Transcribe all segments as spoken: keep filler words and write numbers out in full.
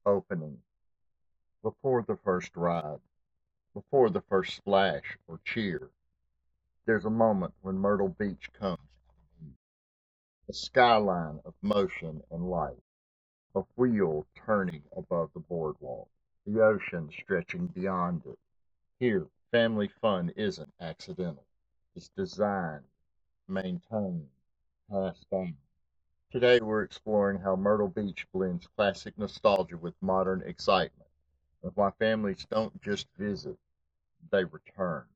opening, before the first ride, before the first splash or cheer, there's a moment when Myrtle Beach comes, a skyline of motion and light, a wheel turning above the boardwalk, the ocean stretching beyond it. Here, family fun isn't accidental. It's designed, maintained, passed down. Today we're exploring how Myrtle Beach blends classic nostalgia with modern excitement, and why families don't just visit, they return.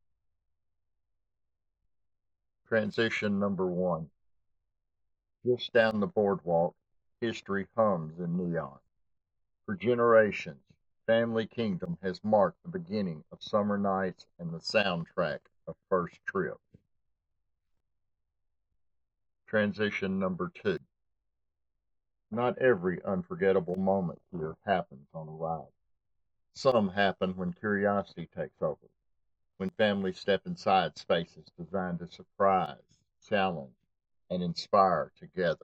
Transition number one. Just down the boardwalk, history hums in neon. For generations, Family Kingdom has marked the beginning of summer nights and the soundtrack of first trips. Transition number two. Not every unforgettable moment here happens on a ride. Some happen when curiosity takes over, when families step inside spaces designed to surprise, challenge, and inspire together.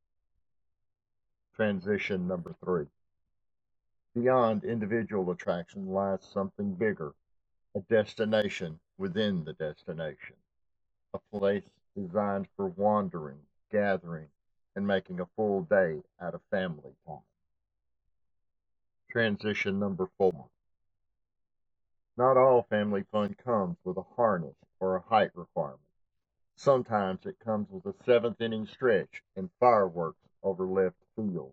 Transition number three. Beyond individual attraction lies something bigger, a destination within the destination, a place designed for wandering, gathering, and making a full day out of family time. Transition number four. Not all family fun comes with a harness or a height requirement. Sometimes it comes with a seventh inning stretch and fireworks over left field.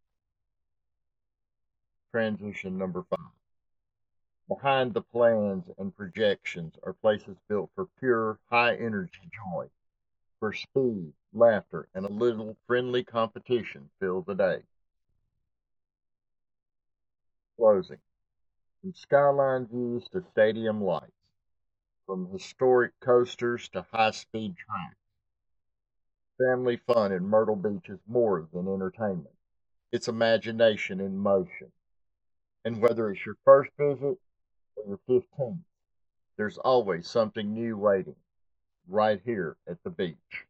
Transition number five. Behind the plans and projections are places built for pure, high energy joy, where speed, laughter, and a little friendly competition fill the day. Closing. From skyline views to stadium lights, from historic coasters to high speed tracks, family fun in Myrtle Beach is more than entertainment. It's imagination in motion. And whether it's your first visit or your fifteenth, there's always something new waiting right here at the beach.